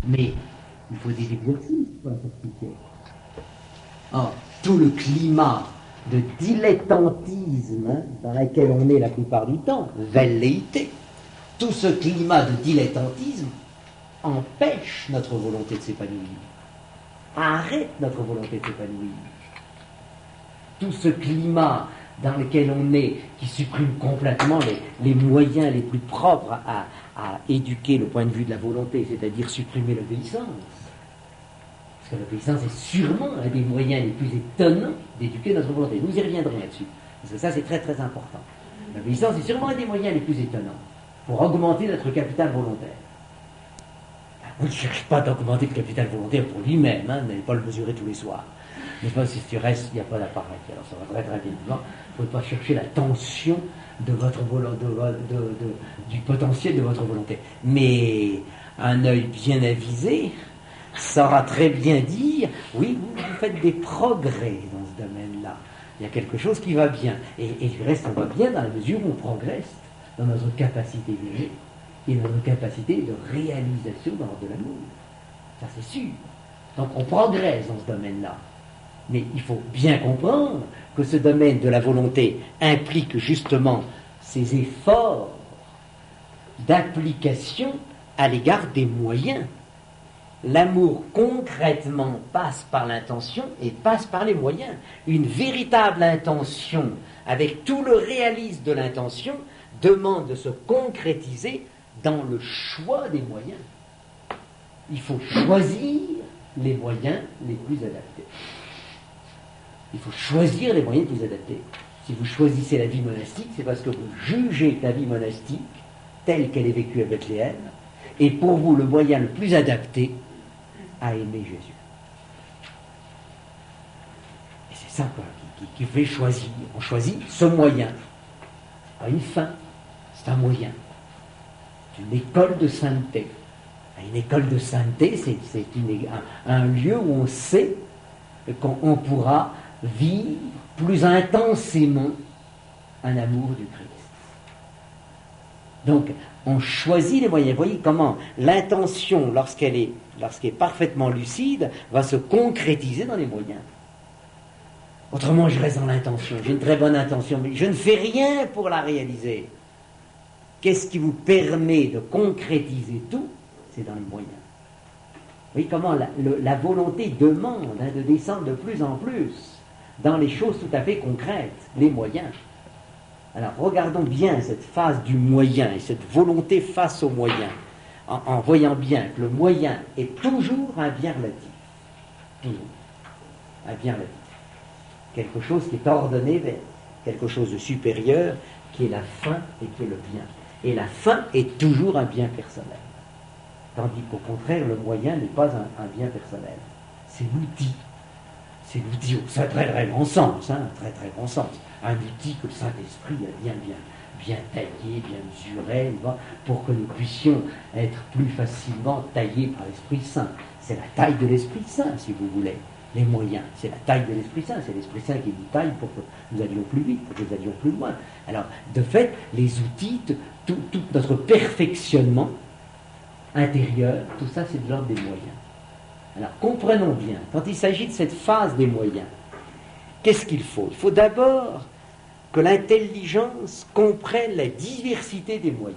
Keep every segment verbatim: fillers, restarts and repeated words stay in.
Mais il faut des exercices pour la s'expliquer. Or, tout le climat de dilettantisme hein, dans lequel on est la plupart du temps, velléité, tout ce climat de dilettantisme empêche notre volonté de s'épanouir, arrête notre volonté de s'épanouir. Tout ce climat dans lequel on est, qui supprime complètement les, les moyens les plus propres à, à éduquer le point de vue de la volonté, c'est-à-dire supprimer l'obéissance. Parce que l'obéissance est sûrement un des moyens les plus étonnants d'éduquer notre volonté. Nous y reviendrons là-dessus, parce que ça c'est très très important. L'obéissance est sûrement un des moyens les plus étonnants pour augmenter notre capital volontaire. On ne cherche pas d'augmenter le capital volontaire pour lui-même, hein, n'allez pas le mesurer tous les soirs. Mais pas si tu restes, il n'y a pas d'appareil. Alors ça va très très bien. Il ne faut pas chercher la tension de votre volo- de, de, de, du potentiel de votre volonté. Mais un œil bien avisé saura très bien dire, oui, vous, vous faites des progrès dans ce domaine-là. Il y a quelque chose qui va bien. Et, et le reste, on va bien dans la mesure où on progresse dans notre capacité d'aimer et dans notre capacité de réalisation dans l'ordre de l'amour. Ça c'est sûr. Donc on progresse dans ce domaine-là. Mais il faut bien comprendre que ce domaine de la volonté implique justement ces efforts d'application à l'égard des moyens. L'amour concrètement passe par l'intention et passe par les moyens. Une véritable intention, avec tout le réalisme de l'intention, demande de se concrétiser dans le choix des moyens. Il faut choisir les moyens les plus adaptés. Il faut choisir les moyens les plus adaptés. Si vous choisissez la vie monastique, c'est parce que vous jugez que la vie monastique, telle qu'elle est vécue à Bethléem, est pour vous le moyen le plus adapté à aimer Jésus. Et c'est ça quoi, qui, qui, qui fait choisir. On choisit ce moyen. Pas une fin, c'est un moyen. C'est une école de sainteté. Une école de sainteté, c'est, c'est une, un, un lieu où on sait qu'on pourra vivre plus intensément un amour du Christ. Donc, on choisit les moyens. Vous voyez comment l'intention, lorsqu'elle est, lorsqu'elle est parfaitement lucide, va se concrétiser dans les moyens. Autrement, je reste dans l'intention. J'ai une très bonne intention, mais je ne fais rien pour la réaliser. Qu'est-ce qui vous permet de concrétiser tout? C'est dans les moyens. Vous voyez comment la, le, la volonté demande hein, de descendre de plus en plus dans les choses tout à fait concrètes, les moyens. Alors regardons bien cette phase du moyen et cette volonté face au moyen, en, en voyant bien que le moyen est toujours un bien relatif. Toujours. Un bien relatif. Quelque chose qui est ordonné vers quelque chose de supérieur, qui est la fin et qui est le bien. Et la fin est toujours un bien personnel. Tandis qu'au contraire, le moyen n'est pas un, un bien personnel. C'est l'outil. C'est l'outil au très très très bon sens, hein, très très bon sens. Un outil que le Saint-Esprit a bien bien bien taillé, bien mesuré, pour que nous puissions être plus facilement taillés par l'Esprit Saint. C'est la taille de l'Esprit Saint, si vous voulez. Les moyens, c'est la taille de l'Esprit Saint. C'est l'Esprit Saint qui nous taille pour que nous allions plus vite, pour que nous allions plus loin. Alors, de fait, les outils, tout, tout notre perfectionnement intérieur, tout ça, c'est de l'ordre des moyens. Alors, comprenons bien, quand il s'agit de cette phase des moyens, qu'est-ce qu'il faut? Il faut d'abord que l'intelligence comprenne la diversité des moyens.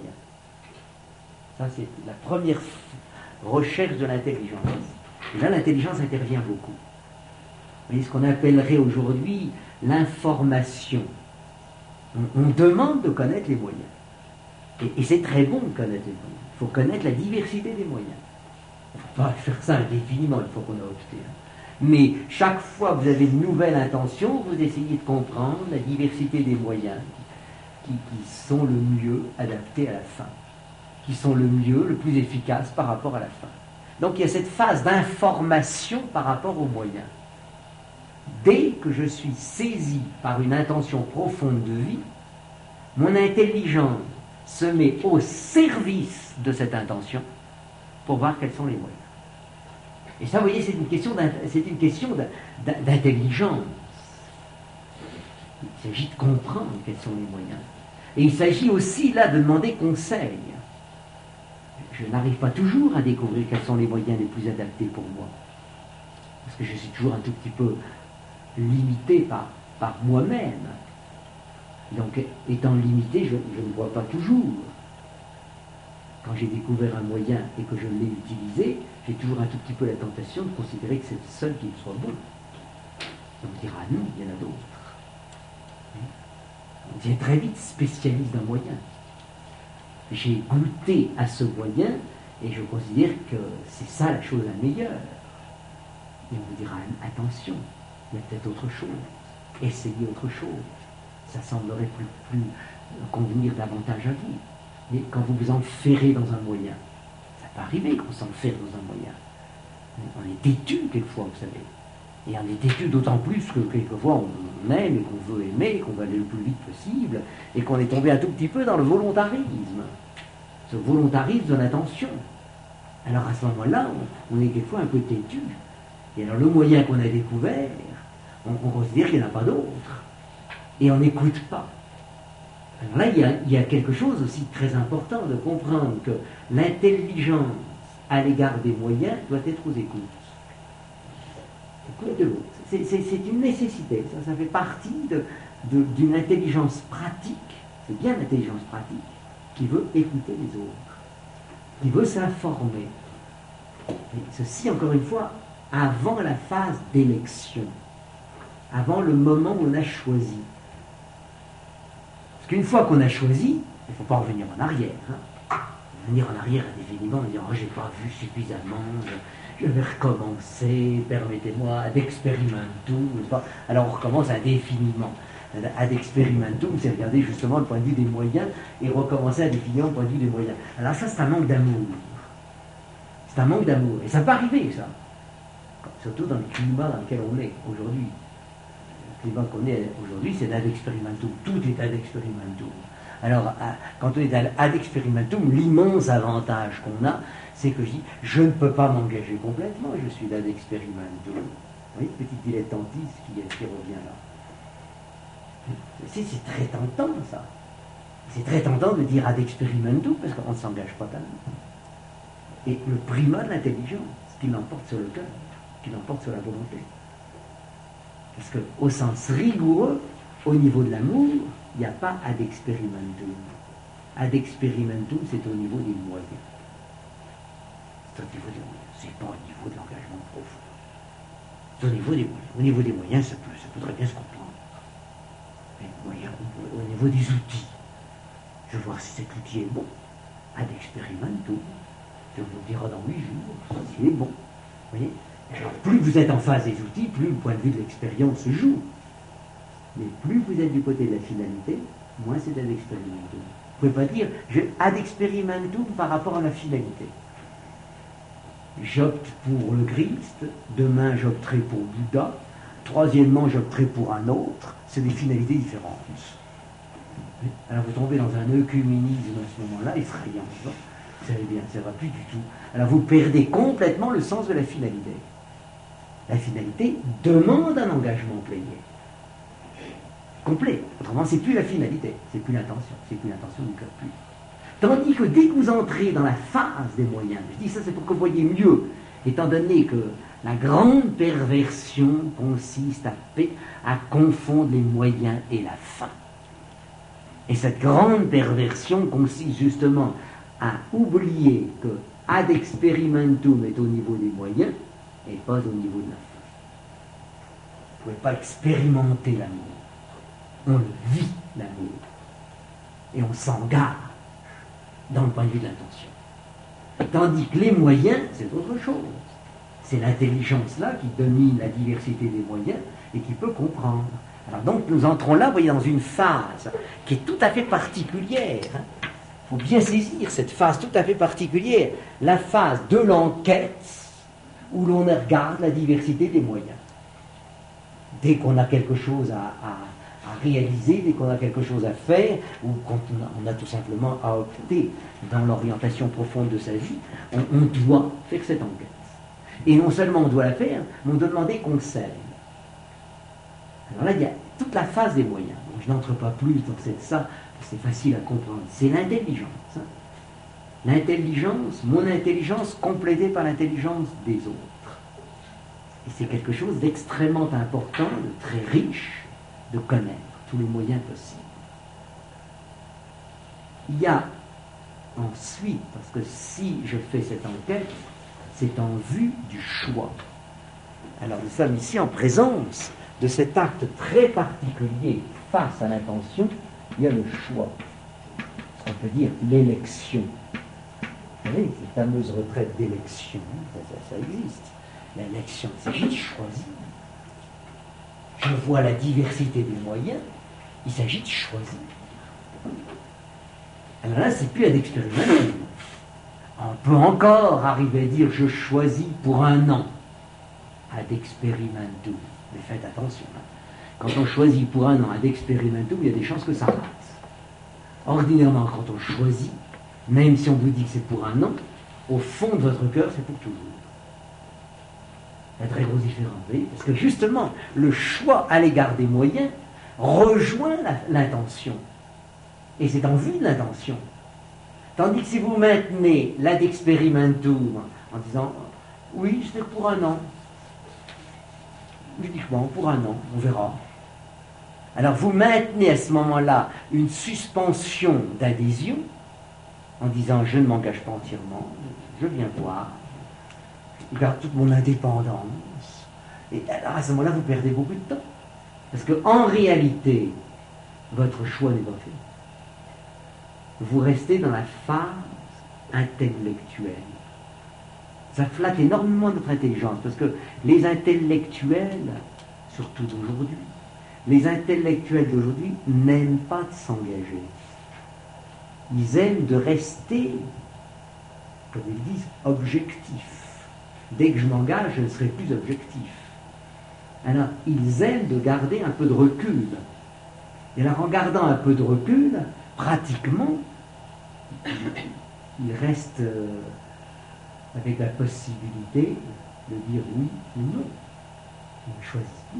Ça, c'est la première recherche de l'intelligence. Et là, l'intelligence intervient beaucoup. Vous voyez ce qu'on appellerait aujourd'hui l'information. On, on demande de connaître les moyens. Et, et c'est très bon de connaître les moyens. Il faut connaître la diversité des moyens. Il ne faut pas faire ça indéfiniment, il faut qu'on a opté. Mais chaque fois que vous avez une nouvelle intention, vous essayez de comprendre la diversité des moyens qui, qui sont le mieux adaptés à la fin, qui sont le mieux, le plus efficace par rapport à la fin. Donc il y a cette phase d'information par rapport aux moyens. Dès que je suis saisi par une intention profonde de vie, mon intelligence se met au service de cette intention pour voir quels sont les moyens. Et ça, vous voyez, c'est une question, c'est une question d'intelligence. Il s'agit de comprendre quels sont les moyens. Et il s'agit aussi là de demander conseil. je n'arrive pas toujours à découvrir quels sont les moyens les plus adaptés pour moi. Parce que je suis toujours un tout petit peu limité par, par moi-même. Donc, étant limité, je, je ne vois pas toujours. Quand j'ai découvert un moyen et que je l'ai utilisé, j'ai toujours un tout petit peu la tentation de considérer que c'est le seul qui soit bon. Et on dira non, il y en a d'autres. On devient très vite spécialiste d'un moyen. J'ai goûté à ce moyen et je considère que c'est ça la chose la meilleure. Et on vous dira attention, il y a peut-être autre chose. Essayez autre chose. Ça semblerait plus, plus convenir davantage à vous. Mais quand vous vous enferrez dans un moyen, ça peut arriver qu'on s'enferre dans un moyen. On est têtu quelquefois, vous savez. Et on est têtu d'autant plus que quelquefois on aime et qu'on veut aimer, qu'on veut aller le plus vite possible, et qu'on est tombé un tout petit peu dans le volontarisme. Ce volontarisme de l'attention. Alors à ce moment-là, on, on est quelquefois un peu têtu. Et alors le moyen qu'on a découvert, on, on considère qu'il n'y en a pas d'autre. Et on n'écoute pas. Alors là, il y, a, il y a quelque chose aussi de très important de comprendre que l'intelligence à l'égard des moyens doit être aux écoutes. Écoute de l'autre. C'est, c'est, c'est une nécessité. Ça, ça fait partie de, de, d'une intelligence pratique. C'est bien l'intelligence pratique qui veut écouter les autres, qui veut s'informer. Et ceci, encore une fois, avant la phase d'élection, avant le moment où on a choisi. Parce qu'une fois qu'on a choisi, il ne faut pas revenir en arrière. Hein. Revenir en arrière indéfiniment et dire oh, « j'ai pas vu suffisamment, je, je vais recommencer, permettez-moi, ad experimentum ». Alors on recommence indéfiniment. Ad experimentum, c'est regarder justement le point de vue des moyens et recommencer indéfiniment le point de vue des moyens. Alors ça, c'est un manque d'amour. C'est un manque d'amour. Et ça peut arriver, ça. Surtout dans le climat dans lequel on est aujourd'hui. Le climat qu'on est aujourd'hui, c'est ad experimentum. Tout est ad experimentum. Alors, quand on est ad experimentum, l'immense avantage qu'on a, c'est que je dis, je ne peux pas m'engager complètement, je suis ad experimentum. Vous voyez, petite dilettantise qui, qui revient là. C'est, c'est très tentant, ça. C'est très tentant de dire ad experimentum, parce qu'on ne s'engage pas tellement. Et le primat de l'intelligence, qui l'emporte sur le cœur, qui l'emporte sur la volonté. Parce qu'au sens rigoureux, au niveau de l'amour, il n'y a pas ad experimentum. Ad experimentum, c'est au niveau des moyens. C'est au niveau des moyens. C'est pas au niveau de l'engagement profond. C'est au niveau des moyens. Au niveau des moyens, ça peut, ça peut très bien se comprendre. Mais moyens, au niveau des outils, je vais voir si cet outil est bon. Ad experimentum. Je vous le dira dans huit jours s'il est bon. Vous voyez ? Alors, plus vous êtes en face des outils, plus le point de vue de l'expérience se joue. Mais plus vous êtes du côté de la finalité, moins c'est ad experimentum. Vous ne pouvez pas dire je, ad experimentum par rapport à la finalité. J'opte pour le Christ, demain j'opterai pour Bouddha, troisièmement j'opterai pour un autre, c'est des finalités différentes. Alors vous tombez dans un œcuménisme à ce moment-là, effrayant. Vous savez bien, ça ne va plus du tout. Alors vous perdez complètement le sens de la finalité. La finalité demande un engagement payé. Complet. Autrement, c'est plus la finalité, c'est plus l'intention, c'est plus l'intention du cœur pur. Tandis que dès que vous entrez dans la phase des moyens, je dis ça c'est pour que vous voyez mieux, étant donné que la grande perversion consiste à, à confondre les moyens et la fin. Et cette grande perversion consiste justement à oublier que ad experimentum est au niveau des moyens et pas au niveau de la fin. Vous ne pouvez pas expérimenter l'amour. On le vit, l'amour. Et on s'engage dans le point de vue de l'intention. Tandis que les moyens, c'est autre chose. C'est l'intelligence là qui domine la diversité des moyens et qui peut comprendre. Alors donc nous entrons là, vous voyez, dans une phase qui est tout à fait particulière. Il faut bien saisir cette phase tout à fait particulière, la phase de l'enquête où l'on regarde la diversité des moyens. Dès qu'on a quelque chose à, à, à réaliser, dès qu'on a quelque chose à faire, ou quand on a, on a tout simplement à opter dans l'orientation profonde de sa vie, on, on doit faire cette enquête. Et non seulement on doit la faire, mais on doit demander conseil. Alors là, il y a toute la phase des moyens. Donc, je n'entre pas plus dans cette, ça, c'est facile à comprendre. C'est l'intelligence. Hein. L'intelligence, mon intelligence complétée par l'intelligence des autres. Et c'est quelque chose d'extrêmement important, de très riche, de connaître tous les moyens possibles. Il y a ensuite, parce que si je fais cette enquête, c'est en vue du choix. Alors nous sommes ici en présence de cet acte très particulier face à l'intention, il y a le choix. On peut dire l'élection. Vous savez, ces fameuses retraites d'élection, ça, ça, ça existe. L'élection, il s'agit de choisir. Je vois la diversité des moyens, il s'agit de choisir. Alors là, c'est plus à d'expérimenter. On peut encore arriver à dire je choisis pour un an. Ad experimentum. Mais faites attention. Hein. Quand on choisit pour un an ad experimentum, il y a des chances que ça rate. Ordinairement, quand on choisit, même si on vous dit que c'est pour un an, au fond de votre cœur, c'est pour toujours. Il y a très grosse différence. Vous voyez, parce que justement, le choix à l'égard des moyens rejoint la, l'intention. Et c'est en vue de l'intention. Tandis que si vous maintenez l'ad experimentum en disant oui, c'était pour un an, uniquement pour un an, on verra. Alors vous maintenez à ce moment-là une suspension d'adhésion en disant je ne m'engage pas entièrement, je viens voir, je garde toute mon indépendance. Et alors à ce moment-là, vous perdez beaucoup de temps. Parce qu'en réalité, votre choix n'est pas fait. Vous restez dans la phase intellectuelle. Ça flatte énormément notre intelligence, parce que les intellectuels, surtout d'aujourd'hui, les intellectuels d'aujourd'hui n'aiment pas de s'engager. Ils aiment de rester, comme ils disent, objectifs. Dès que je m'engage, je ne serai plus objectif. Alors, ils aiment de garder un peu de recul. Et alors, en gardant un peu de recul, pratiquement, ils restent euh, avec la possibilité de dire oui ou non. Ils ne choisissent plus.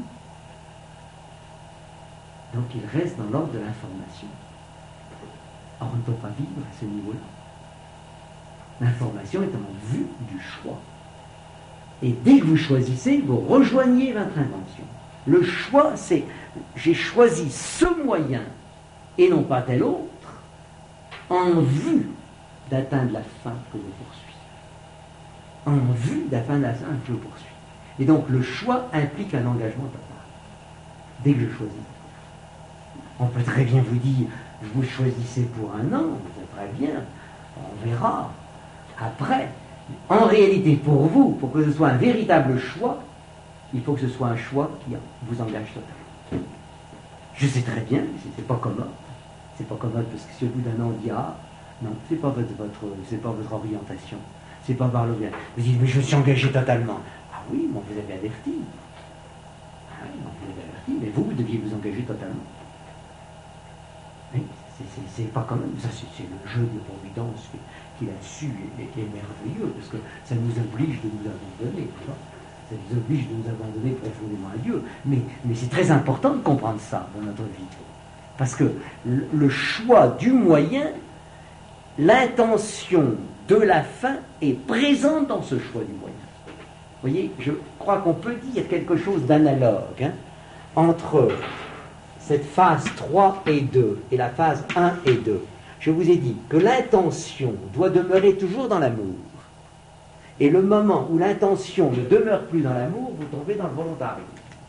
Donc, ils restent dans l'ordre de l'information. Or, on ne peut pas vivre à ce niveau-là. L'information est en vue du choix. Et dès que vous choisissez, vous rejoignez votre intention. Le choix, c'est j'ai choisi ce moyen et non pas tel autre en vue d'atteindre la fin que je poursuis. En vue d'atteindre la fin que je poursuis. Et donc le choix implique un engagement total. Dès que je choisis. On peut très bien vous dire, vous choisissez pour un an, c'est très bien, on verra. Après, en réalité, pour vous, pour que ce soit un véritable choix, il faut que ce soit un choix qui vous engage totalement. Je sais très bien, c'est pas commode. C'est pas commode parce que si au bout d'un an on dit ah, non, c'est pas votre, votre, c'est pas votre orientation, c'est pas par le bien. Vous dites, mais je me suis engagé totalement. Ah oui, mais vous avez averti. Ah oui, mais vous avez averti, mais vous, vous deviez vous engager totalement. Oui, c'est, c'est, c'est pas quand même, ça c'est, c'est le jeu de providence qu'il a su et est merveilleux, parce que ça nous oblige de nous abandonner, tu vois. Ça nous oblige de nous abandonner profondément à Dieu. Mais, mais c'est très important de comprendre ça dans notre vie. Parce que le, le choix du moyen, l'intention de la fin est présente dans ce choix du moyen. Vous voyez, je crois qu'on peut dire quelque chose d'analogue hein, entre cette phase trois et deux et la phase un et deux. Je vous ai dit que l'intention doit demeurer toujours dans l'amour. Et le moment où l'intention ne demeure plus dans l'amour, vous tombez dans le volontarisme.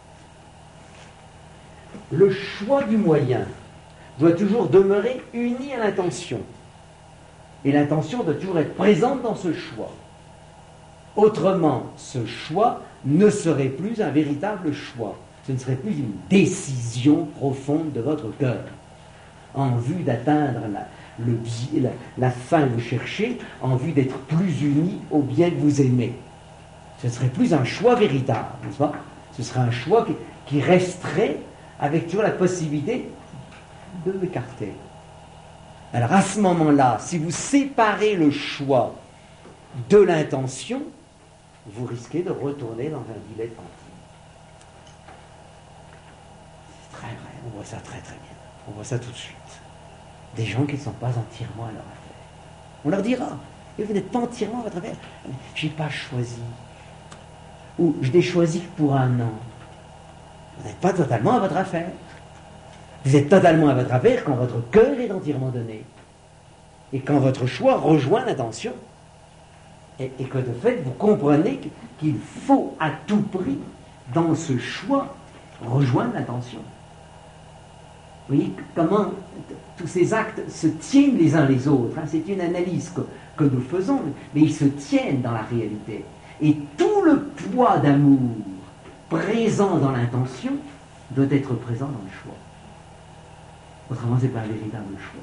Le choix du moyen doit toujours demeurer uni à l'intention. Et l'intention doit toujours être présente dans ce choix. Autrement, ce choix ne serait plus un véritable choix. Ce ne serait plus une décision profonde de votre cœur, en vue d'atteindre la, le, la, la fin que vous cherchez, en vue d'être plus unis au bien que vous aimez. Ce ne serait plus un choix véritable, n'est-ce pas? Ce serait un choix qui, qui resterait avec toujours la possibilité de l'écarter. Alors à ce moment-là, si vous séparez le choix de l'intention, vous risquez de retourner dans un dilettantisme. C'est très vrai, on voit ça très très bien. On voit ça tout de suite. Des gens qui ne sont pas entièrement à leur affaire. On leur dira. Et vous n'êtes pas entièrement à votre affaire. Je n'ai pas choisi. Ou je n'ai choisi que pour un an. Vous n'êtes pas totalement à votre affaire. Vous êtes totalement à votre affaire quand votre cœur est entièrement donné. Et quand votre choix rejoint l'intention. Et, et que de fait, vous comprenez qu'il faut à tout prix, dans ce choix, rejoindre l'intention. Vous voyez comment tous ces actes se tiennent les uns les autres. Hein. C'est une analyse que, que nous faisons, mais ils se tiennent dans la réalité. Et tout le poids d'amour présent dans l'intention doit être présent dans le choix. Autrement, ce n'est pas un véritable choix.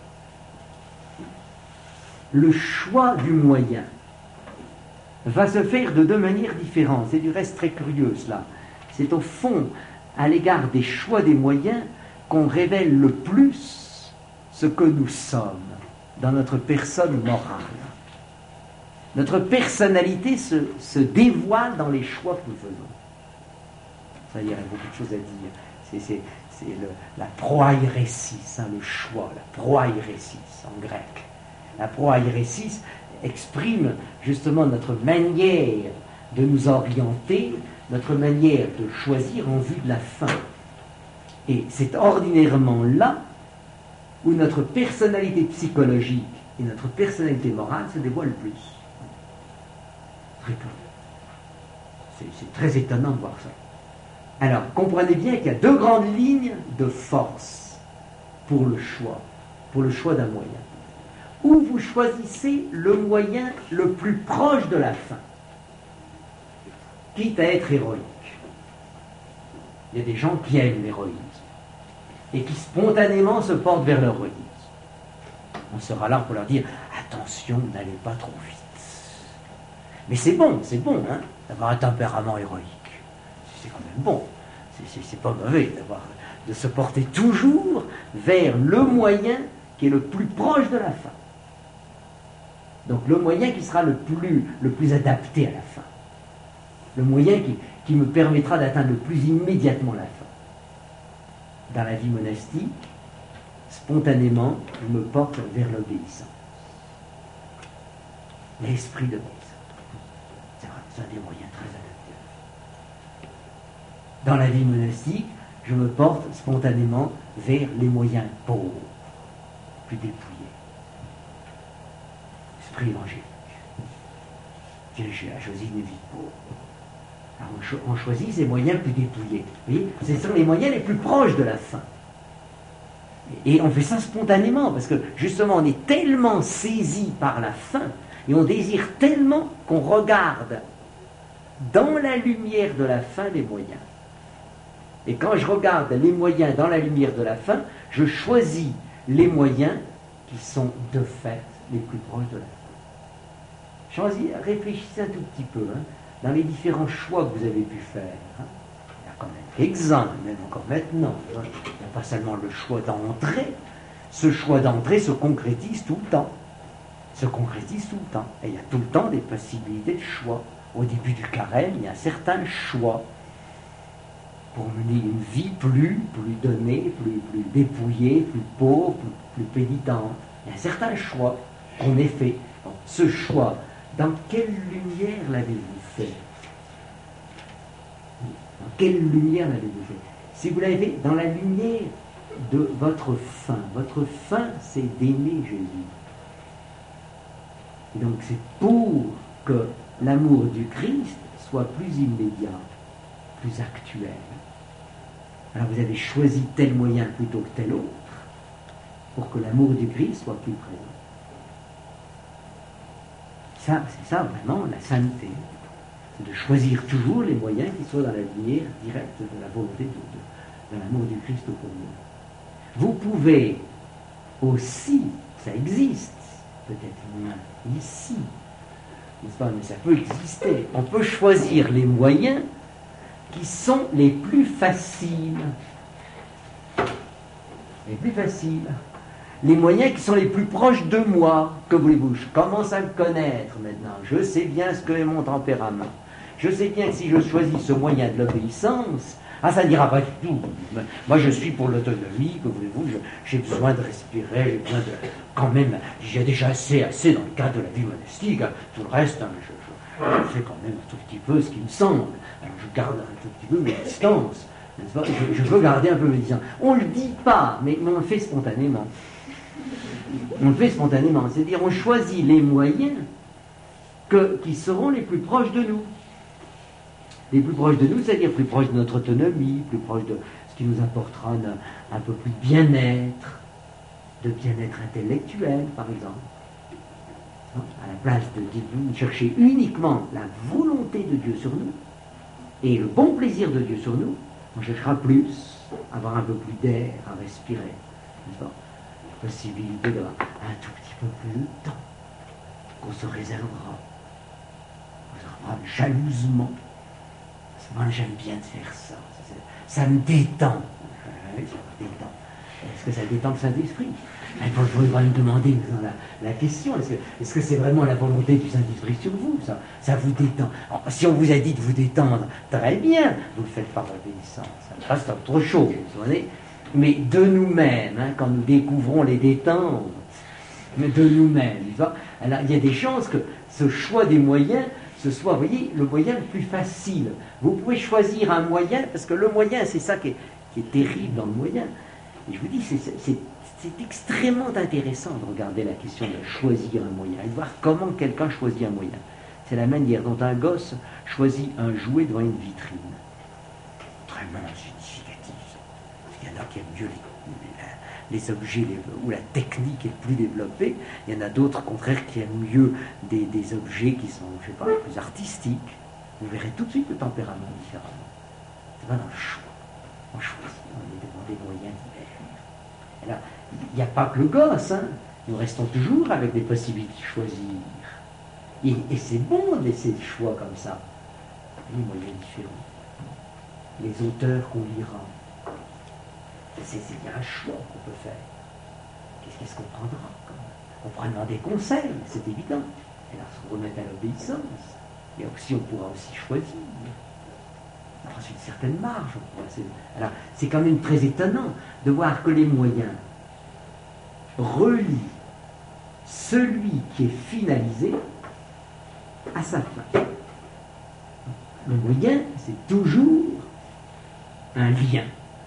Le choix du moyen va se faire de deux manières différentes. C'est du reste très curieux, cela. C'est au fond, à l'égard des choix des moyens, qu'on révèle le plus ce que nous sommes dans notre personne morale. Notre personnalité se, se dévoile dans les choix que nous faisons. Ça, il y a beaucoup de choses à dire. C'est, c'est, c'est le, la proairesis, hein, le choix, la proairesis en grec. La proairesis exprime justement notre manière de nous orienter, notre manière de choisir en vue de la fin. Et c'est ordinairement là où notre personnalité psychologique et notre personnalité morale se dévoilent le plus. C'est, c'est très étonnant de voir ça. Alors, comprenez bien qu'il y a deux grandes lignes de force pour le choix, pour le choix d'un moyen. Où vous choisissez le moyen le plus proche de la fin, quitte à être héroïque. Il y a des gens qui aiment l'héroïsme et qui spontanément se portent vers l'héroïsme. On sera là pour leur dire attention, n'allez pas trop vite. Mais c'est bon, c'est bon, hein, d'avoir un tempérament héroïque. C'est quand même bon. C'est, c'est, c'est pas mauvais d'avoir, de se porter toujours vers le moyen qui est le plus proche de la fin. Donc le moyen qui sera le plus, le plus adapté à la fin. Le moyen qui, qui me permettra d'atteindre le plus immédiatement la fin. Dans la vie monastique, spontanément, je me porte vers l'obéissance. L'esprit d'obéissance. C'est, c'est un des moyens très adaptés. Dans la vie monastique, je me porte spontanément vers les moyens pauvres, plus dépouillés. L'esprit évangélique. Dieu a choisi une vie pauvre. Alors on, cho- on choisit ces moyens plus dépouillés. Vous voyez, ce sont les moyens les plus proches de la fin. Et on fait ça spontanément, parce que justement, on est tellement saisi par la fin, et on désire tellement qu'on regarde dans la lumière de la fin les moyens. Et quand je regarde les moyens dans la lumière de la fin, je choisis les moyens qui sont de fait les plus proches de la fin. Choisis, réfléchissez un tout petit peu, hein, dans les différents choix que vous avez pu faire. Hein. Il y a quand même exemples, même encore maintenant. Hein. Il n'y a pas seulement le choix d'entrer. Ce choix d'entrée se concrétise tout le temps. Se concrétise tout le temps. Et il y a tout le temps des possibilités de choix. Au début du carême, il y a un certain choix pour mener une vie plus, plus donnée, plus, plus dépouillée, plus pauvre, plus, plus pénitente. Il y a un certain choix qu'on ait fait. Bon, ce choix, dans quelle lumière l'avez-vous fait? Dans quelle lumière l'avez-vous fait? Si vous l'avez fait dans la lumière de votre fin, votre fin, c'est d'aimer Jésus. Et donc c'est pour que l'amour du Christ soit plus immédiat, plus actuel. Alors vous avez choisi tel moyen plutôt que tel autre pour que l'amour du Christ soit plus présent. Ça, c'est ça vraiment la sainteté. C'est de choisir toujours les moyens qui soient dans la lumière directe de la volonté de, de, de l'amour du Christ au fond de nous. Vous pouvez aussi, ça existe, peut-être moins ici, n'est-ce pas, mais ça peut exister. On peut choisir les moyens qui sont les plus faciles. Les plus faciles. Les moyens qui sont les plus proches de moi. Que voulez-vous? Je commence à me connaître maintenant. Je sais bien ce que est mon tempérament. Je sais bien que si je choisis ce moyen de l'obéissance, Ah, ça n'ira pas du tout. Moi, je suis pour l'autonomie, que voulez-vous, je- j'ai besoin de respirer, j'ai besoin de... Quand même, j'ai déjà assez, assez dans le cadre de la vie monastique. Hein. Tout le reste, hein, je, je, je fais quand même un tout petit peu ce qui me semble. Alors, je garde un tout petit peu mes distances. N'est-ce pas? Je, je veux garder un peu mes distances. On ne le dit pas, mais, mais on le fait spontanément. On le fait spontanément. C'est-à-dire, on choisit les moyens que, qui seront les plus proches de nous. Les plus proches de nous, c'est-à-dire plus proches de notre autonomie, plus proches de ce qui nous apportera un, un peu plus de bien-être, de bien-être intellectuel, par exemple. À la place de, de, de chercher uniquement la volonté de Dieu sur nous et le bon plaisir de Dieu sur nous, on cherchera plus, avoir un peu plus d'air à respirer, n'est-ce pas? La possibilité d'avoir un tout petit peu plus de temps qu'on se réservera, on se réservera jalousement. Moi, j'aime bien de faire ça. Ça, ça, ça me détend. Oui, ça me détend. Est-ce que ça détend le Saint-Esprit? Il faudrait me demander la, la question. Est-ce que, est-ce que c'est vraiment la volonté du Saint-Esprit sur vous? Ça, ça vous détend. Alors, si on vous a dit de vous détendre, très bien, vous le faites par l'obéissance. Ça, c'est autre chose. Vous voyez. Mais de nous-mêmes, hein, quand nous découvrons les détentes, mais de nous-mêmes, alors il y a des chances que ce choix des moyens ce soit, vous voyez, le moyen le plus facile. Vous pouvez choisir un moyen, parce que le moyen, c'est ça qui est, qui est terrible dans le moyen. Et je vous dis, c'est, c'est, c'est extrêmement intéressant de regarder la question de choisir un moyen, et de voir comment quelqu'un choisit un moyen. C'est la manière dont un gosse choisit un jouet devant une vitrine. Vraiment significatif. Il y en a qui aiment mieux les, les objets les, où la technique est plus développée. Il y en a d'autres, au contraire, qui aiment mieux des, des objets qui sont, je sais pas, plus artistiques. Vous verrez tout de suite le tempérament différemment. C'est pas dans le choix. On choisit, on est devant des moyens divers. Et là, il n'y a pas que le gosse, hein. Nous restons toujours avec des possibilités de choisir. Et, et c'est bon de laisser le choix comme ça. Les moyens différents. Les auteurs qu'on lira. C'est, c'est bien un choix qu'on peut faire. Qu'est-ce, qu'est-ce qu'on prendra? On prendra des conseils, c'est évident. Et là, se remettre à l'obéissance. Et aussi, on pourra aussi choisir. On aura une certaine marge. On pourra, c'est... Alors, c'est quand même très étonnant de voir que les moyens relient celui qui est finalisé à sa fin. Le moyen, c'est toujours un lien.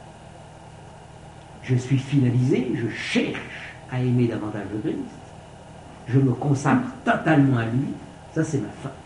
Je suis finalisé, je cherche à aimer davantage le Christ, je me consacre totalement à lui, ça c'est ma fin.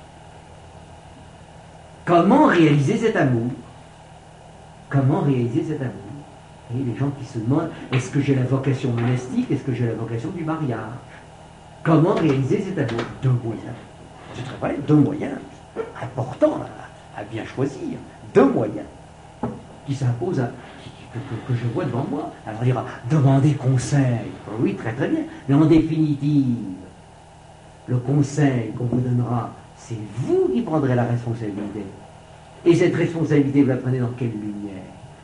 Comment réaliser cet amour? Comment réaliser cet amour? Et les gens qui se demandent, est-ce que j'ai la vocation monastique, est-ce que j'ai la vocation du mariage? Comment réaliser cet amour? Deux moyens. C'est très vrai, deux moyens importants à, à bien choisir. Deux moyens qui s'imposent à... Que, que, que je vois devant moi. Alors on dira, demandez conseil. Oui, très très bien. Mais en définitive, le conseil qu'on vous donnera, c'est vous qui prendrez la responsabilité. Et cette responsabilité, vous la prenez dans quelle lumière?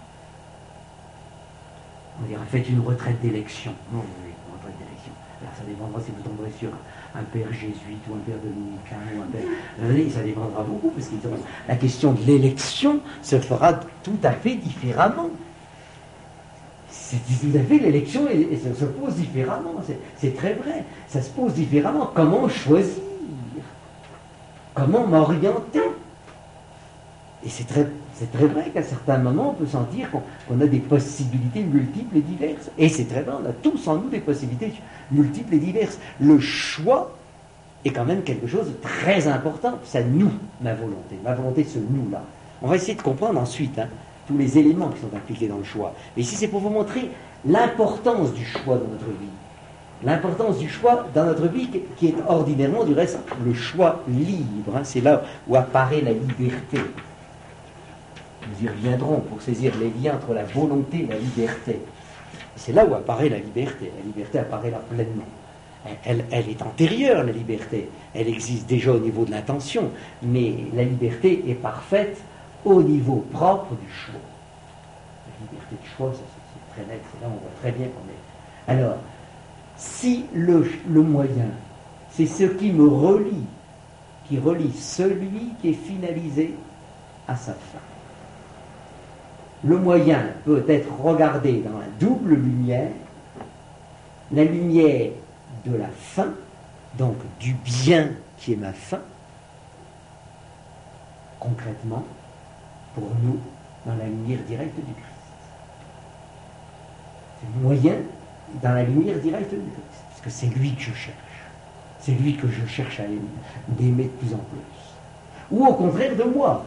On dira, faites une retraite d'élection. Non, oui, une retraite d'élection. Alors ça dépendra si vous tomberez sur un père jésuite ou un père dominicain ou un père... Ça dépendra beaucoup, parce que la question de l'élection se fera tout à fait différemment. C'est tout à fait, l'élection et, et ça se pose différemment, c'est, c'est très vrai. Ça se pose différemment. Comment choisir? Comment m'orienter? Et c'est très, c'est très vrai qu'à certains moments, on peut sentir qu'on, qu'on a des possibilités multiples et diverses. Et c'est très vrai, on a tous en nous des possibilités multiples et diverses. Le choix est quand même quelque chose de très important. C'est nous, ma volonté. Ma volonté, ce nous-là. On va essayer de comprendre ensuite, hein, tous les éléments qui sont impliqués dans le choix. Mais ici, c'est pour vous montrer l'importance du choix dans notre vie. L'importance du choix dans notre vie qui est ordinairement, du reste, le choix libre. Hein. C'est là où apparaît la liberté. Nous y reviendrons pour saisir les liens entre la volonté et la liberté. C'est là où apparaît la liberté. La liberté apparaît là pleinement. Elle, elle est antérieure, la liberté. Elle existe déjà au niveau de l'intention. Mais la liberté est parfaite au niveau propre du choix. La liberté de choix, ça, c'est, c'est très net, c'est là où on voit très bien qu'on est. Alors, si le, le moyen, c'est ce qui me relie, qui relie celui qui est finalisé à sa fin. le moyen peut être regardé dans la double lumière, la lumière de la fin, donc du bien qui est ma fin, concrètement, pour nous, dans la lumière directe du Christ. C'est le moyen dans la lumière directe du Christ, parce que c'est lui que je cherche. C'est lui que je cherche à aimer, d'aimer de plus en plus. Ou au contraire de moi.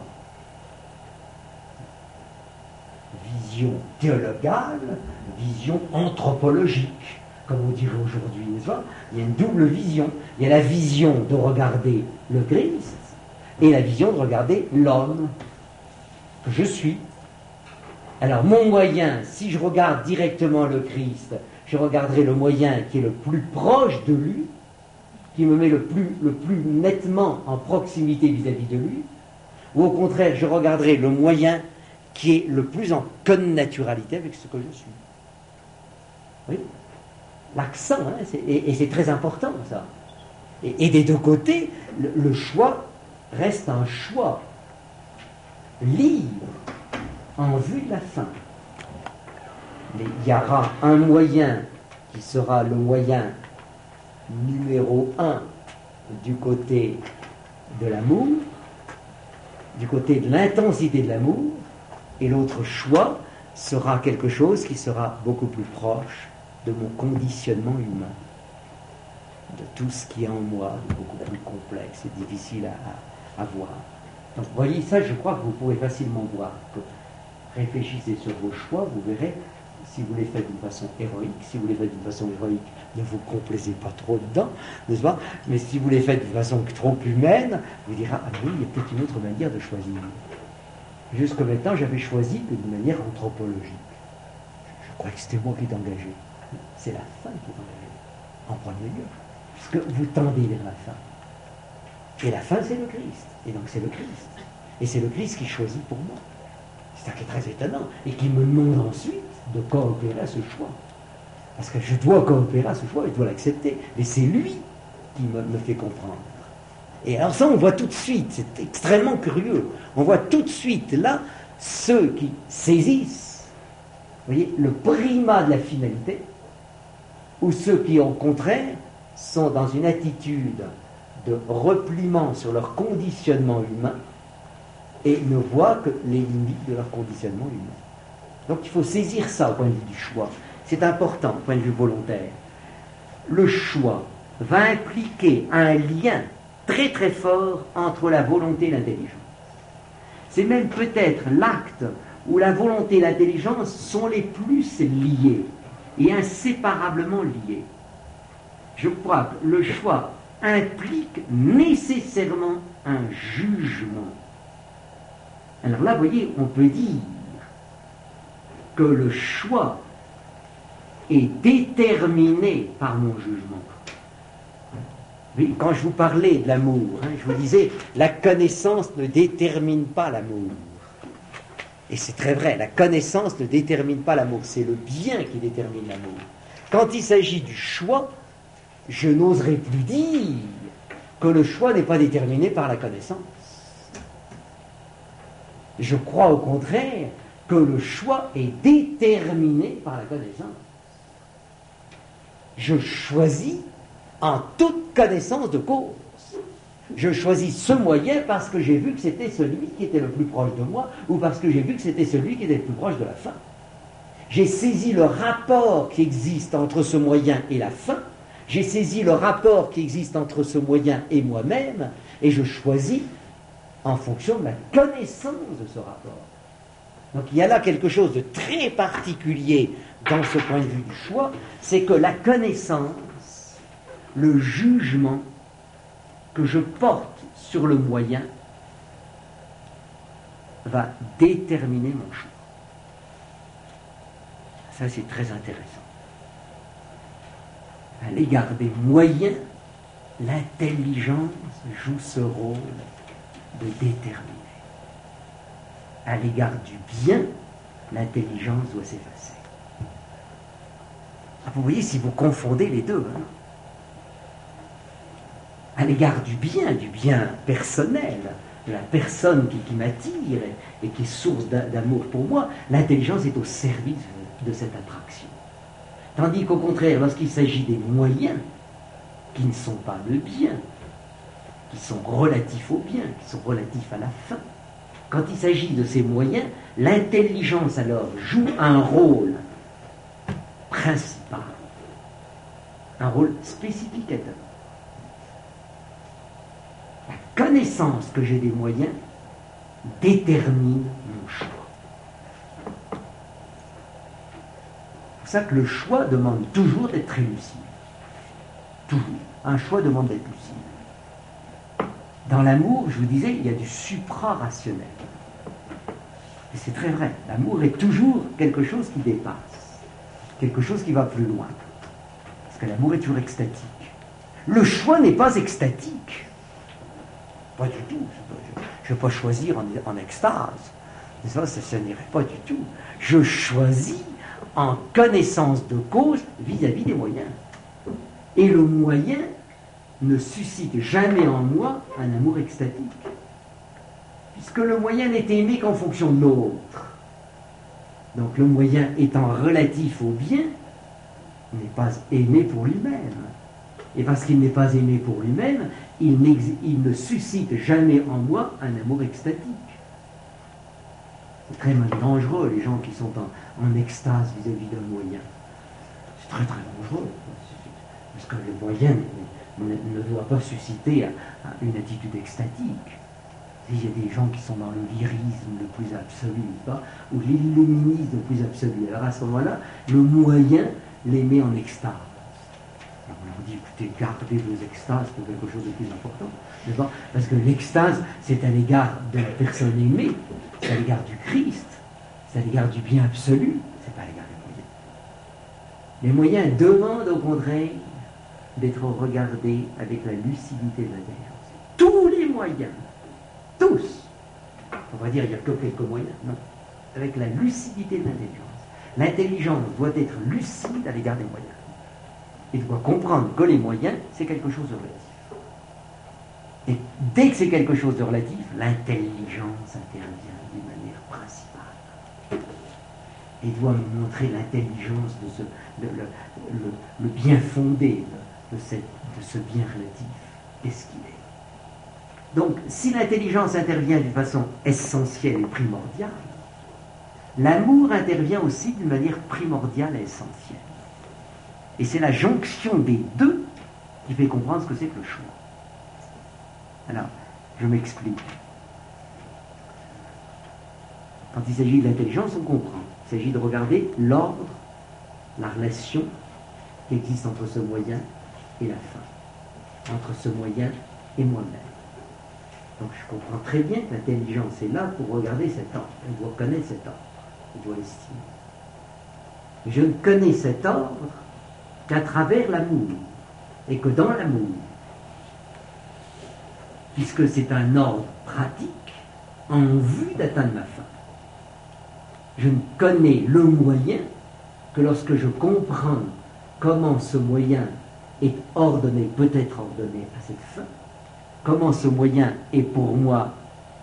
Vision théologale, vision anthropologique, comme on dirait aujourd'hui, n'est-ce pas? Il y a une double vision. Il y a la vision de regarder le Christ et la vision de regarder l'homme que je suis. Alors mon moyen, si je regarde directement le Christ, je regarderai le moyen qui est le plus proche de lui, qui me met le plus, le plus nettement en proximité vis-à-vis de lui, ou au contraire, je regarderai le moyen qui est le plus en connaturalité avec ce que je suis. Oui, l'accent, hein, c'est, et, et c'est très important ça. Et, et des deux côtés, le, le choix reste un choix libre en vue de la fin. Mais il y aura un moyen qui sera le moyen numéro un du côté de l'amour, du côté de l'intensité de l'amour, et l'autre choix sera quelque chose qui sera beaucoup plus proche de mon conditionnement humain, de tout ce qui est en moi, de beaucoup plus complexe et difficile à, à, à voir. Donc vous voyez, ça je crois que vous pouvez facilement voir. Que réfléchissez sur vos choix, vous verrez, si vous les faites d'une façon héroïque, si vous les faites d'une façon héroïque, ne vous complaisez pas trop dedans, n'est-ce pas? Mais si vous les faites d'une façon trop humaine, vous direz, ah oui, il y a peut-être une autre manière de choisir. Jusqu'à maintenant, j'avais choisi que d'une manière anthropologique. Je crois que c'était moi qui étais engagé. C'est la fin qui est engagée, en premier lieu. Parce que vous tendez vers la fin. Et la fin, c'est le Christ. Et donc, c'est le Christ. Et c'est le Christ qui choisit pour moi. C'est ça qui est très étonnant. Et qui me demande ensuite de coopérer à ce choix. Parce que je dois coopérer à ce choix, je dois l'accepter. Mais c'est lui qui me, me fait comprendre. Et alors ça, on voit tout de suite, c'est extrêmement curieux, on voit tout de suite là, ceux qui saisissent, vous voyez, le primat de la finalité, ou ceux qui, au contraire, sont dans une attitude de repliement sur leur conditionnement humain, et ne voient que les limites de leur conditionnement humain. Donc il faut saisir ça au point de vue du choix. C'est important, au point de vue volontaire. Le choix va impliquer un lien très très fort entre la volonté et l'intelligence. C'est même peut-être l'acte où la volonté et l'intelligence sont les plus liées et inséparablement liées. Je crois que le choix implique nécessairement un jugement. Alors là, vous voyez, on peut dire que le choix est déterminé par mon jugement. Oui, quand je vous parlais de l'amour, hein, je vous disais, la connaissance ne détermine pas l'amour. Et c'est très vrai, la connaissance ne détermine pas l'amour, c'est le bien qui détermine l'amour. Quand il s'agit du choix, je n'oserais plus dire que le choix n'est pas déterminé par la connaissance. Je crois au contraire que le choix est déterminé par la connaissance. Je choisis en toute connaissance de cause. Je choisis ce moyen parce que j'ai vu que c'était celui qui était le plus proche de moi, ou parce que j'ai vu que c'était celui qui était le plus proche de la fin. J'ai saisi le rapport qui existe entre ce moyen et la fin, j'ai saisi le rapport qui existe entre ce moyen et moi-même, et je choisis en fonction de la connaissance de ce rapport. Donc il y a là quelque chose de très particulier dans ce point de vue du choix, c'est que la connaissance, le jugement que je porte sur le moyen va déterminer mon choix. Ça, c'est très intéressant. À l'égard des moyens, l'intelligence joue ce rôle de déterminer. À l'égard du bien, l'intelligence doit s'effacer. Vous voyez, si vous confondez les deux, hein, à l'égard du bien, du bien personnel, de la personne qui, qui m'attire et, et qui est source d'amour pour moi, l'intelligence est au service de cette attraction. Tandis qu'au contraire, lorsqu'il s'agit des moyens qui ne sont pas le bien, qui sont relatifs au bien, qui sont relatifs à la fin, quand il s'agit de ces moyens, l'intelligence alors joue un rôle principal, un rôle spécificateur. La connaissance que j'ai des moyens détermine mon choix. C'est pour ça que le choix demande toujours d'être très lucide. Toujours. Un choix demande d'être lucide. Dans l'amour, je vous disais, il y a du supra-rationnel. Et c'est très vrai. L'amour est toujours quelque chose qui dépasse. Quelque chose qui va plus loin. Parce que l'amour est toujours extatique. Le choix n'est pas extatique. Pas du tout. Je ne vais pas choisir en, en extase. Ça, ça, ça n'irait pas du tout. Je choisis en connaissance de cause vis-à-vis des moyens. Et le moyen ne suscite jamais en moi un amour extatique. Puisque le moyen n'est aimé qu'en fonction de l'autre. Donc le moyen étant relatif au bien, n'est pas aimé pour lui-même. Et parce qu'il n'est pas aimé pour lui-même, il, il ne suscite jamais en moi un amour extatique. C'est très dangereux, les gens qui sont en, en extase vis-à-vis d'un moyen. C'est très très dangereux. Parce que le moyen ne, ne, ne doit pas susciter à, à une attitude extatique. Il y a des gens qui sont dans le lyrisme le plus absolu, pas, ou l'illuminisme le plus absolu. Alors à ce moment-là, le moyen les met en extase. Alors on leur dit, écoutez, gardez vos extases pour quelque chose de plus important. D'abord, parce que l'extase, c'est à l'égard de la personne aimée, c'est à l'égard du Christ, c'est à l'égard du bien absolu, c'est pas à l'égard des moyens. Les moyens demandent au contraire d'être regardés avec la lucidité de l'intelligence. Tous les moyens, tous, on va dire il n'y a que quelques moyens, non, avec la lucidité de l'intelligence. L'intelligence doit être lucide à l'égard des moyens. Il doit comprendre que les moyens, c'est quelque chose de relatif. Et dès que c'est quelque chose de relatif, l'intelligence intervient d'une manière principale. Et doit me montrer l'intelligence de ce, de, le, le, le bien fondé de, de, cette, de ce bien relatif. Qu'est-ce qu'il est? Donc, si l'intelligence intervient d'une façon essentielle et primordiale, l'amour intervient aussi d'une manière primordiale et essentielle. Et c'est la jonction des deux qui fait comprendre ce que c'est que le choix. Alors, je m'explique. Quand il s'agit de l'intelligence, on comprend. Il s'agit de regarder l'ordre, la relation qui existe entre ce moyen et la fin, entre ce moyen et moi-même. Donc je comprends très bien que l'intelligence est là pour regarder cet ordre. Elle doit connaître cet ordre. Elle doit l'estimer. Mais je ne connais cet ordre qu'à travers l'amour. Et que dans l'amour, puisque c'est un ordre pratique en vue d'atteindre ma fin, je ne connais le moyen que lorsque je comprends comment ce moyen est ordonné, peut être ordonné à cette fin, comment ce moyen est pour moi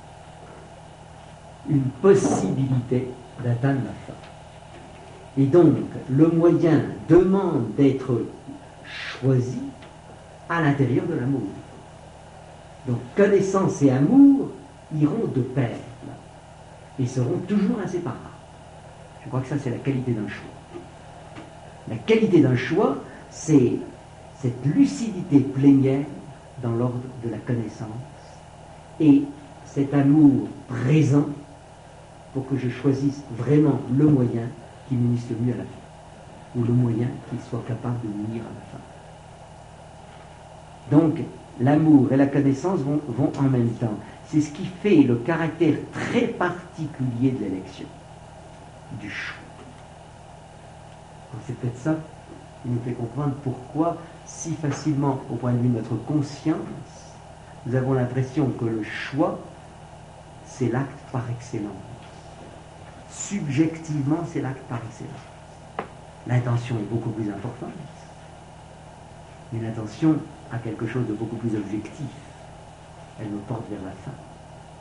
une possibilité d'atteindre ma fin. Et donc, le moyen demande d'être choisi à l'intérieur de l'amour. Donc, connaissance et amour iront de pair et seront toujours inséparables. Je crois que ça, c'est la qualité d'un choix. La qualité d'un choix, c'est cette lucidité plénière dans l'ordre de la connaissance et cet amour présent pour que je choisisse vraiment le moyen qui m'unisse le mieux à la fin, ou le moyen qui soit capable de m'unir à la fin. Donc, l'amour et la connaissance vont, vont en même temps. C'est ce qui fait le caractère très particulier de l'élection, du choix. C'est peut-être ça qui nous fait comprendre pourquoi, si facilement, au point de vue de notre conscience, nous avons l'impression que le choix, c'est l'acte par excellence. Subjectivement, c'est l'acte par excellence. L'intention est beaucoup plus importante, mais l'intention a quelque chose de beaucoup plus objectif. Elle me porte vers la fin.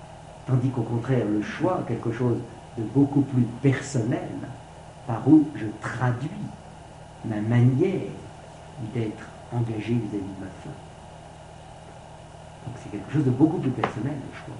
Tandis qu'au contraire, le choix, quelque chose de beaucoup plus personnel, par où je traduis ma manière d'être engagé vis-à-vis de ma fin. Donc c'est quelque chose de beaucoup plus personnel, le choix.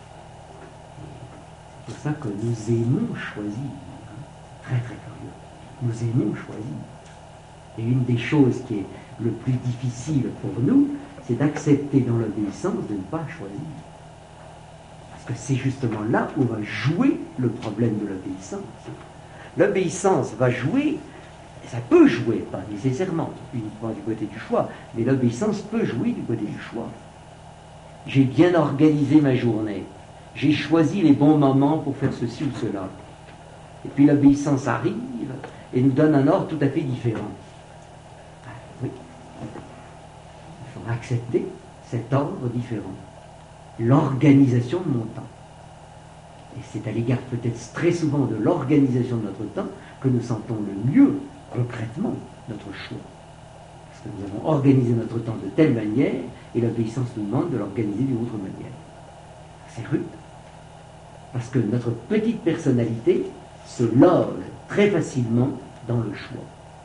C'est pour ça que nous aimons choisir. Hein. Très très curieux. Nous aimons choisir. Et une des choses qui est le plus difficile pour nous, c'est d'accepter dans l'obéissance de ne pas choisir. Parce que c'est justement là où va jouer le problème de l'obéissance. L'obéissance va jouer, ça peut jouer, pas nécessairement uniquement du côté du choix, mais l'obéissance peut jouer du côté du choix. J'ai bien organisé ma journée, j'ai choisi les bons moments pour faire ceci ou cela. Et puis l'obéissance arrive et nous donne un ordre tout à fait différent. Oui, il faudra accepter cet ordre différent, l'organisation de mon temps. Et c'est à l'égard peut-être très souvent de l'organisation de notre temps que nous sentons le mieux, concrètement, notre choix. Parce que nous avons organisé notre temps de telle manière, et l'obéissance nous demande de l'organiser d'une autre manière. C'est rude. Parce que notre petite personnalité se loge très facilement dans le choix.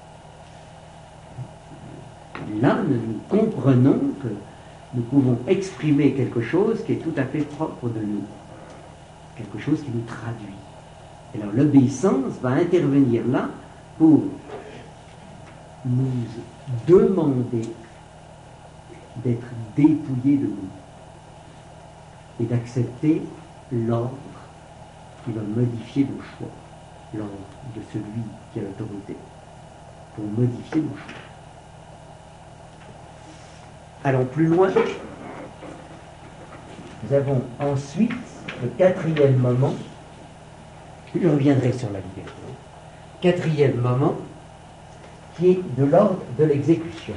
Là, nous comprenons que nous pouvons exprimer quelque chose qui est tout à fait propre de nous. Quelque chose qui nous traduit. Et alors l'obéissance va intervenir là pour nous demander d'être dépouillés de nous et d'accepter l'ordre qui va modifier nos choix, l'ordre de celui qui a l'autorité, pour modifier nos choix. Allons plus loin. Nous avons ensuite le quatrième moment, je reviendrai sur la liberté. Quatrième moment, qui est de l'ordre de l'exécution.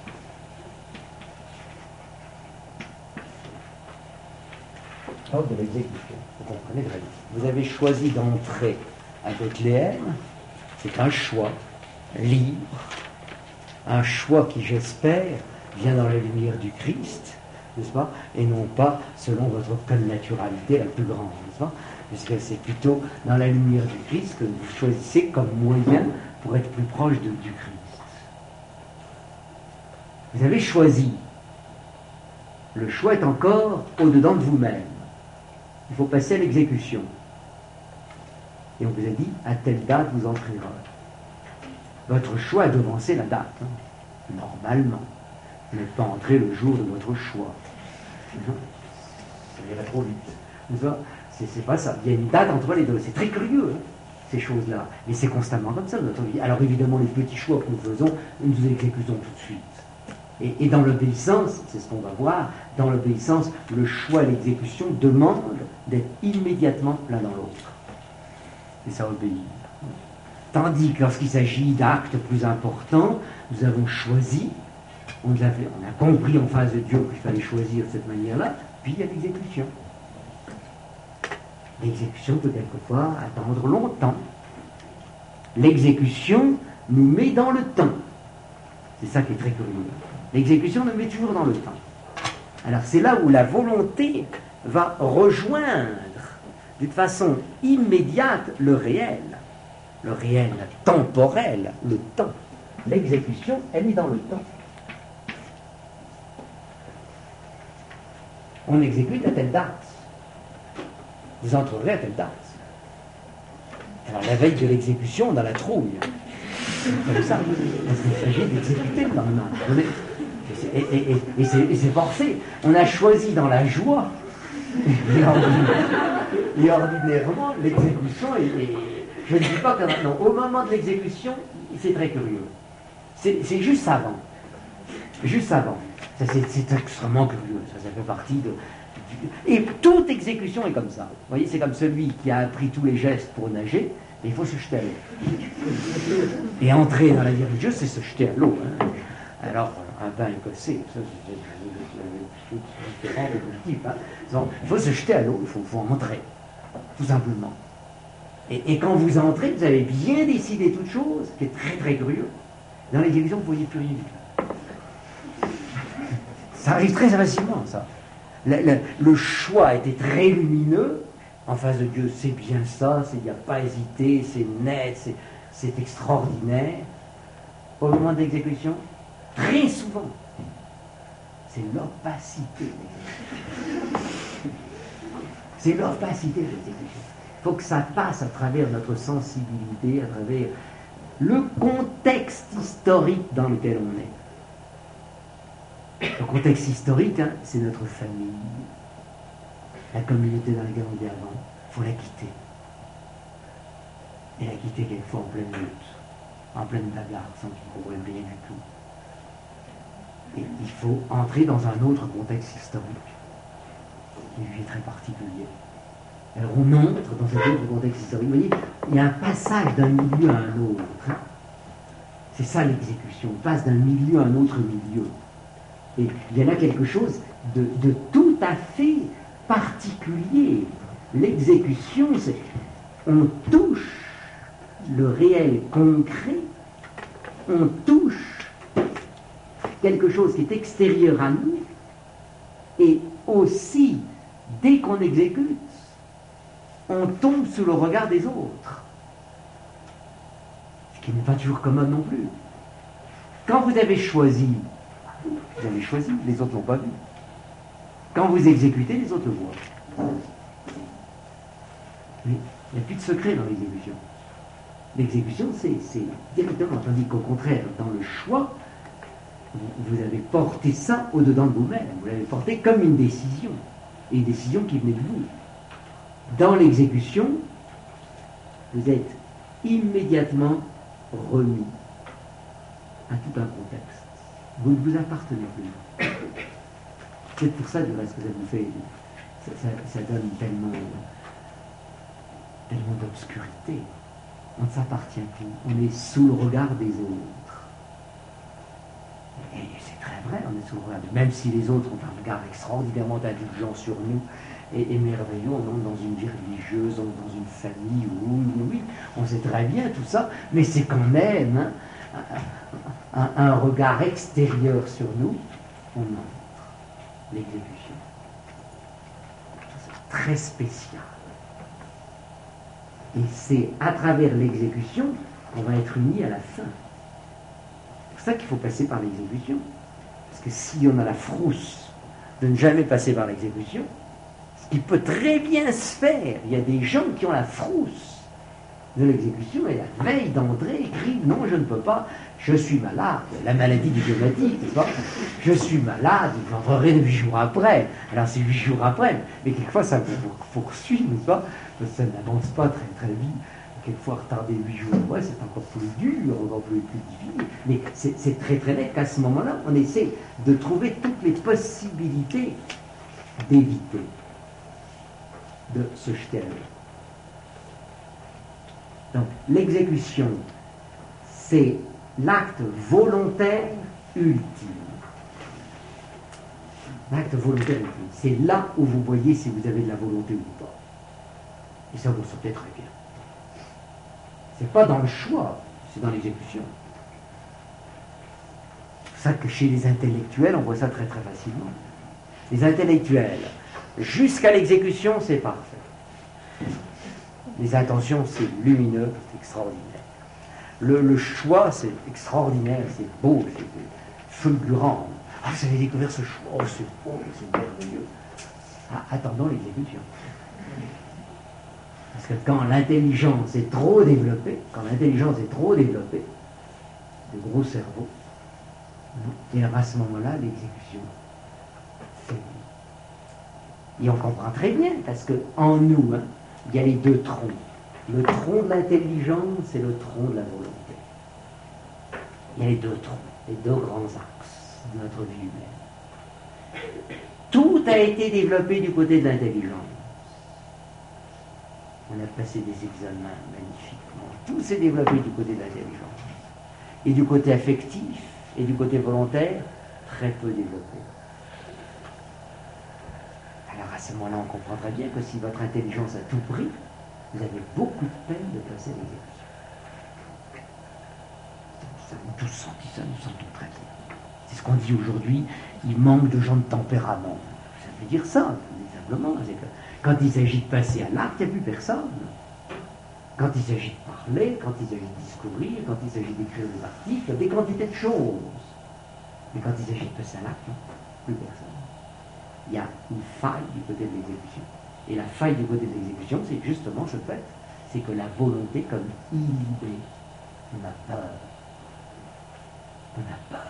L'ordre de l'exécution, vous comprenez très bien. Vous avez choisi d'entrer à Bethléem, c'est un choix libre, un choix qui, j'espère, vient dans la lumière du Christ, n'est-ce pas, et non pas selon votre connaturalité la plus grande, n'est-ce pas, puisque c'est plutôt dans la lumière du Christ que vous choisissez comme moyen pour être plus proche de, du Christ. Vous avez choisi. Le choix est encore au-dedans de vous-même. Il faut passer à l'exécution. Et on vous a dit, à telle date vous entrerez. Votre choix a devancé la date, hein, normalement. Vous n'êtes pas entré le jour de votre choix. Non, ça irait trop vite. C'est, c'est pas ça. Il y a une date entre les deux. C'est très curieux, hein, ces choses-là. Mais c'est constamment comme ça dans notre vie. Alors évidemment, les petits choix que nous faisons, nous les exécutons tout de suite. Et, et dans l'obéissance, c'est ce qu'on va voir, dans l'obéissance, le choix et l'exécution demandent d'être immédiatement l'un dans l'autre. Et ça obéit. Tandis que lorsqu'il s'agit d'actes plus importants, nous avons choisi, on a, fait, on a compris en face de Dieu qu'il fallait choisir de cette manière-là, puis il y a l'exécution. L'exécution peut quelquefois attendre longtemps. L'exécution nous met dans le temps. C'est ça qui est très curieux. L'exécution nous met toujours dans le temps. Alors c'est là où la volonté va rejoindre d'une façon immédiate le réel. Le réel temporel, le temps. L'exécution, elle est dans le temps. On exécute à telle date. Vous entrerez à telle date. Alors la veille de l'exécution, on a la trouille. C'est comme ça. Parce qu'il s'agit d'exécuter le lendemain. Et, et, et, et, c'est, et c'est forcé. On a choisi dans la joie. Et, ordinaire, et ordinairement, l'exécution est... est je ne dis pas que non, au moment de l'exécution, c'est très curieux. C'est, c'est juste avant. Juste avant. Ça, c'est, c'est extrêmement curieux. Ça, ça fait partie de... Et toute exécution est comme ça. Vous voyez, c'est comme celui qui a appris tous les gestes pour nager, mais il faut se jeter à l'eau. Et entrer dans la vie religieuse, c'est se jeter à l'eau. Hein. Alors, un bain écossais, ça, c'est différent de type. Hein. Il faut se jeter à l'eau, il faut, faut entrer, tout simplement. Et, et quand vous entrez, vous avez bien décidé toute chose, qui est très très curieux. Dans l'exécution, vous ne voyez plus rien du tout. Ça arrive très facilement, ça. le, le, le choix était très lumineux. En face de Dieu, c'est bien ça, il n'y a pas hésité, c'est net, c'est, c'est extraordinaire. Au moment de l'exécution, très souvent, c'est l'opacité de l'exécution. C'est l'opacité de l'exécution. Il faut que ça passe à travers notre sensibilité, à travers le contexte historique dans lequel on est. Le contexte historique, hein, c'est notre famille, la communauté dans laquelle on était avant. Il faut la quitter. Et la quitter quelquefois en pleine lutte, en pleine bagarre, sans qu'il ne comprenne rien du tout. Et il faut entrer dans un autre contexte historique, qui lui est très particulier. Alors on entre dans cet autre contexte historique. Vous voyez, il y a un passage d'un milieu à un autre. Hein. C'est ça l'exécution. On passe d'un milieu à un autre milieu. Et il y en a quelque chose de, de tout à fait particulier. L'exécution, c'est on touche le réel concret, on touche quelque chose qui est extérieur à nous, et aussi, dès qu'on exécute, on tombe sous le regard des autres. Ce qui n'est pas toujours commode non plus. Quand vous avez choisi, vous avez choisi, les autres ne l'ont pas vu. Quand vous exécutez, les autres le voient. Mais il n'y a plus de secret dans l'exécution. L'exécution, c'est, c'est directement, tandis qu'au contraire, dans le choix, vous avez porté ça au-dedans de vous-même. Vous l'avez porté comme une décision. Et une décision qui venait de vous. Dans l'exécution, vous êtes immédiatement remis à tout un contexte. Vous ne vous appartenez plus. C'est pour ça, du reste, que ça vous fait... Ça, ça, ça donne tellement... tellement d'obscurité. On ne s'appartient plus. On est sous le regard des autres. Et c'est très vrai, on est sous le regard. Même si les autres ont un regard extraordinairement indulgent sur nous et, et merveilleux, on entre dans une vie religieuse, on est dans une famille, oui, oui, on sait très bien tout ça, mais c'est quand même hein, un, un, un regard extérieur sur nous. On entre l'exécution. C'est très spécial. Et c'est à travers l'exécution qu'on va être unis à la fin. C'est pour ça qu'il faut passer par l'exécution. Parce que si on a la frousse de ne jamais passer par l'exécution, ce qui peut très bien se faire, il y a des gens qui ont la frousse de l'exécution et la veille d'entrée écrit « Non, je ne peux pas, je suis malade ». La maladie diplomatique, n'est-ce pas ? Je suis malade, j'entrerai huit jours après. Alors c'est huit jours après, mais quelquefois ça vous poursuit, n'est-ce pas ? Ça n'avance pas très très vite. Quelquefois retarder huit jours après, c'est encore plus dur, encore plus, plus difficile. Mais c'est, c'est très très net qu'à ce moment-là, on essaie de trouver toutes les possibilités d'éviter de se jeter à l'eau. Donc, l'exécution, c'est l'acte volontaire ultime. L'acte volontaire ultime. C'est là où vous voyez si vous avez de la volonté ou pas. Et ça, vous le sentez très bien. C'est pas dans le choix, c'est dans l'exécution. C'est pour ça que chez les intellectuels, on voit ça très très facilement. Les intellectuels, jusqu'à l'exécution, c'est parfait. Les intentions, c'est lumineux, c'est extraordinaire. Le, le choix, c'est extraordinaire, c'est beau, c'est fulgurant. Ah, vous avez découvert ce choix, oh, c'est beau, c'est merveilleux. Ah, attendons l'exécution. Parce que quand l'intelligence est trop développée, quand l'intelligence est trop développée, le gros cerveau, et à ce moment-là, l'exécution, c'est... Et on comprend très bien, parce qu'en nous, hein, il y a les deux troncs. Le tronc de l'intelligence et le tronc de la volonté. Il y a les deux troncs, les deux grands axes de notre vie humaine. Tout a été développé du côté de l'intelligence. On a passé des examens magnifiquement. Tout s'est développé du côté de l'intelligence. Et du côté affectif et du côté volontaire, très peu développé. Alors à ce moment-là, on comprend très bien que si votre intelligence a tout pris, vous avez beaucoup de peine de passer à l'exécution. Nous avons tous senti ça, nous sentons très bien. C'est ce qu'on dit aujourd'hui, il manque de gens de tempérament. Vous veut dire ça, simplement. C'est que quand il s'agit de passer à l'acte, il n'y a plus personne. Quand il s'agit de parler, quand il s'agit de discourir, quand il s'agit d'écrire des articles, des quantités de choses. Mais quand il s'agit de passer à l'acte, plus personne. Il y a une faille du côté de l'exécution. Et la faille du côté de l'exécution, c'est justement ce fait, c'est que la volonté comme inhibée, on a peur. On a peur.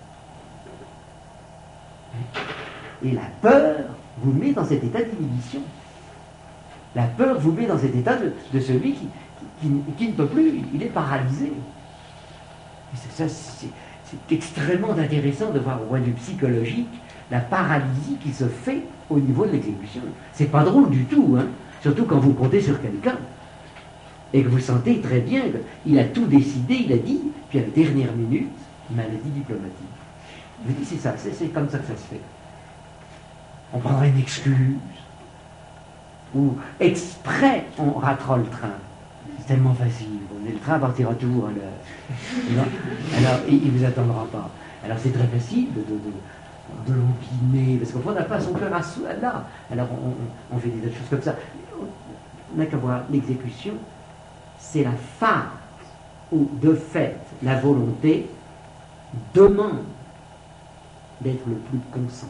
Et la peur vous met dans cet état d'inhibition. La peur vous met dans cet état de, de celui qui, qui, qui, qui ne peut plus, il est paralysé. Et c'est, ça, c'est, c'est extrêmement intéressant de voir au point de vue psychologique la paralysie qui se fait au niveau de l'exécution. C'est pas drôle du tout, hein, surtout quand vous comptez sur quelqu'un et que vous sentez très bien qu'il a tout décidé, il a dit, puis à la dernière minute, maladie diplomatique. Je vous dis, c'est ça, c'est, c'est comme ça que ça se fait. On prendra une excuse, ou exprès on ratera le train. C'est tellement facile. Le train partira toujours à l'heure. Alors, il ne vous attendra pas. Alors c'est très facile de, de, de, de l'empiner, parce qu'au fond, on n'a pas son cœur à soi là. Alors on, on, on fait des choses comme ça. On n'a qu'à voir l'exécution, c'est la phase où, de fait, la volonté demande d'être le plus concentré.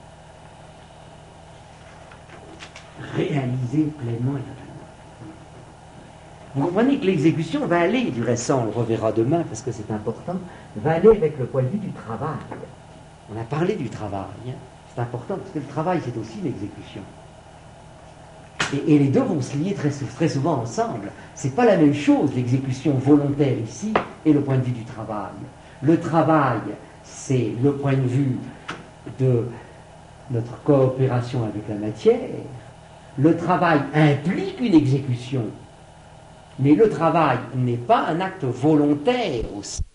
Réalisé pleinement et totalement. Vous comprenez que l'exécution va aller, du reste ça on le reverra demain parce que c'est important, va aller avec le point de vue du travail. On a parlé du travail, hein. C'est important parce que le travail c'est aussi l'exécution. Et, et les deux vont se lier très, très souvent ensemble. C'est pas la même chose l'exécution volontaire ici et le point de vue du travail. Le travail c'est le point de vue de notre coopération avec la matière. Le travail implique une exécution, mais le travail n'est pas un acte volontaire aussi.